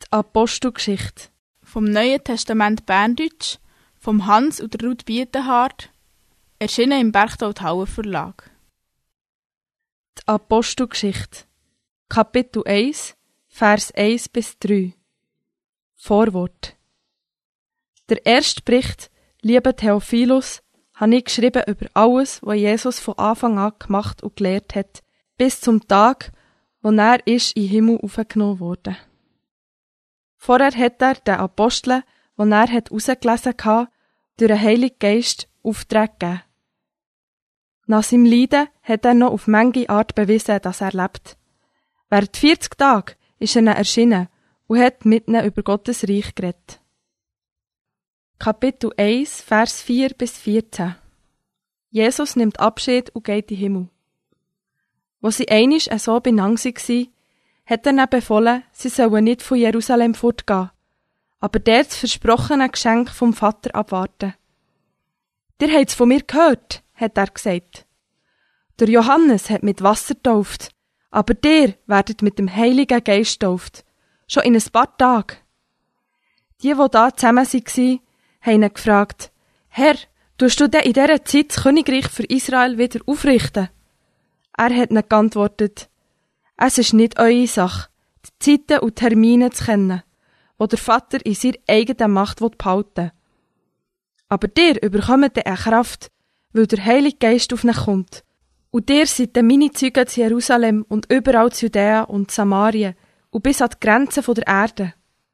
Die Apostelgeschichte. Vom Neuen Testament Berndeutsch, vom Hans und der Ruth Bietenhardt, erschienen im Berchtold Hauer Verlag. Die Apostelgeschichte. Kapitel 1, Vers 1-3. Vorwort. Der erste Bericht, lieber Theophilus, habe ich geschrieben über alles, was Jesus von Anfang an gemacht und gelehrt hat, bis zum Tag, wo er in den Himmel aufgenommen wurde. Vorher hat er den Aposteln, die er herausgelesen hatte, durch den Heiligen Geist Auftrag gegeben. Nach seinem Leiden hat er noch auf manche Art bewiesen, dass er lebt. Während 40 Tage ist er ihnen erschienen und hat mit ihnen über Gottes Reich geredet. Kapitel 1, Vers 4-14. Jesus nimmt Abschied und geht in den Himmel. Wo sie einmal so beieinander waren, hat er ihnen befohlen, sie sollen nicht von Jerusalem fortgehen, aber der das versprochene Geschenk vom Vater abwarten. Ihr habt es von mir gehört, hat er gesagt. Der Johannes hat mit Wasser getauft, aber ihr werdet mit dem Heiligen Geist getauft, schon in ein paar Tagen. Die da zusammen waren, haben ihn gefragt, Herr, tust du denn in dieser Zeit das Königreich für Israel wieder aufrichten? Er hat ihnen geantwortet, es ist nicht eure Sache, die Zeiten und Termine zu kennen, wo der Vater in seiner eigenen Macht behalten will. Aber ihr überkommt eine Kraft, weil der Heilige Geist auf euch kommt. Und ihr seid meine Zeugen zu Jerusalem und überall zu Judäa und Samarien und bis an die Grenzen der Erde.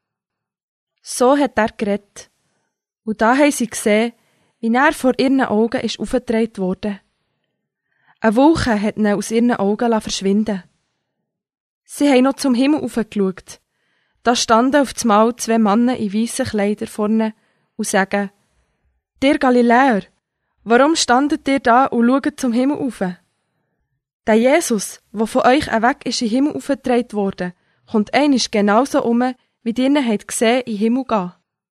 So hat er geredet. Und da haben sie gesehen, wie er vor ihren Augen ist aufgetragen wurde. Eine Wolke hat ihn aus ihren Augen verschwinden. Sie haben noch zum Himmel aufgeschaut. Da standen auf einmal 2 Männer in weissen Kleidern vorne und sagen, «Ihr Galiläer, warum standet ihr da und schaut zum Himmel auf? Der Jesus, der von euch weg ist in den Himmel aufgetragen wurde, kommt einmal genauso wie ihr ihn habt gesehen in den Himmel gehen.»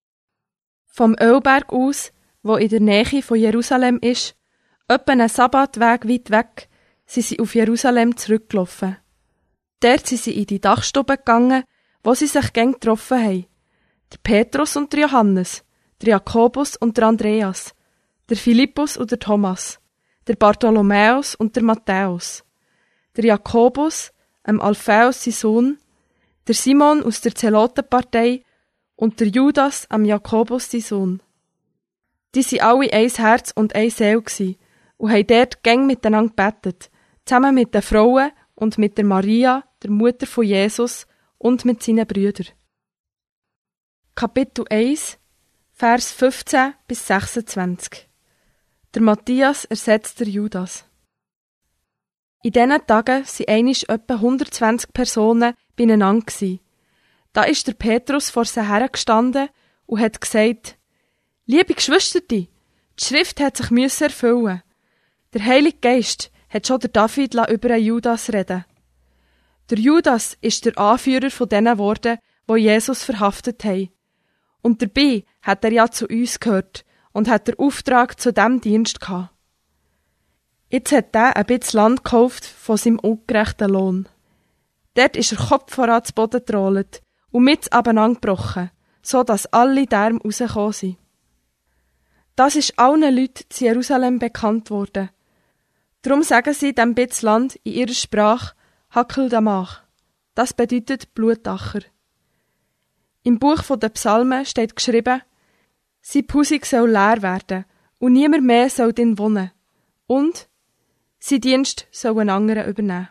Vom Ölberg aus, wo in der Nähe von Jerusalem ist, etwa einen Sabbatweg weit weg, sind sie auf Jerusalem zurückgelaufen. Dort sind sie in die Dachstube gegangen, wo sie sich gern getroffen haben. Der Petrus und der Johannes, der Jakobus und der Andreas, der Philippus und der Thomas, der Bartholomäus und der Matthäus, der Jakobus, Alphaeus sein Sohn, der Simon aus der Zelotenpartei und der Judas, Jakobus sein Sohn. Die waren alle ein Herz und eine Seele und haben dort gern miteinander gebetet, zusammen mit den Frauen und mit der Maria, der Mutter von Jesus, und mit seinen Brüdern. Kapitel 1, Vers 15-26. Der Matthias ersetzt der Judas. In diesen Tagen waren einmal etwa 120 Personen beieinander. Da ist der Petrus vor sie hergestanden und hat gesagt, «Liebe Geschwister, die Schrift hat sich erfüllen. Der Heilige Geist hat schon der David über einen Judas reden. Der Judas ist der Anführer von denen geworden, die Jesus verhaftet haben. Und dabei hat er ja zu uns gehört und hat den Auftrag zu diesem Dienst gehabt. Jetzt hat er ein bisschen Land gekauft von seinem ungerechten Lohn. Dort ist er Kopf voran zu Boden getrollt und mit abeinandergebrochen, so dass alle Därme rausgekommen sind. Das ist allen Leuten zu Jerusalem bekannt worden. Darum sagen sie dem bisschen Land in ihrer Sprache Hakeldamach. Das bedeutet Blutacher. Im Buch der Psalmen steht geschrieben, sein Pusig soll leer werden und niemand mehr soll drin wohnen. Und sein Dienst soll ein anderer übernehmen.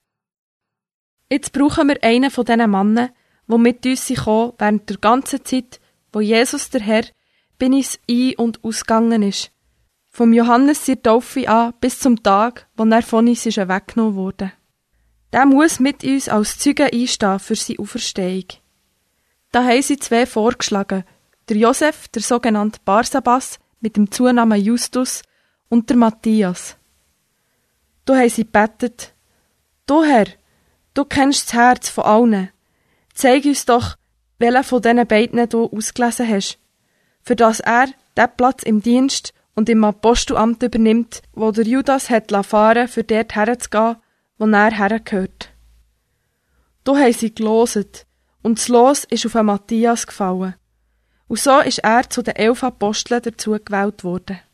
Jetzt brauchen wir einen von diesen Männern, die mit uns kommen während der ganzen Zeit, wo Jesus der Herr bin uns ein- und ausgegangen ist. Vom Johannes der Taufe an bis zum Tag, wo er von uns weggenommen wurde. Der muss mit uns als Zeuge einstehen für seine Auferstehung. Da haben sie 2 vorgeschlagen, der Josef, der sogenannte Barsabas, mit dem Zunamen Justus, und der Matthias. Da haben sie gebetet, «Du Herr, du kennst das Herz von allen. Zeig uns doch, welchen von diesen beiden du ausgelesen hast, für dass er den Platz im Dienst und im Apostelamt übernimmt, wo der Judas hat fahren, für dort herzugehen, wo er hergehört.» Da haben sie geloset und das Los ist auf Matthias gefallen. Und so ist er zu den 11 Aposteln dazu gewählt worden.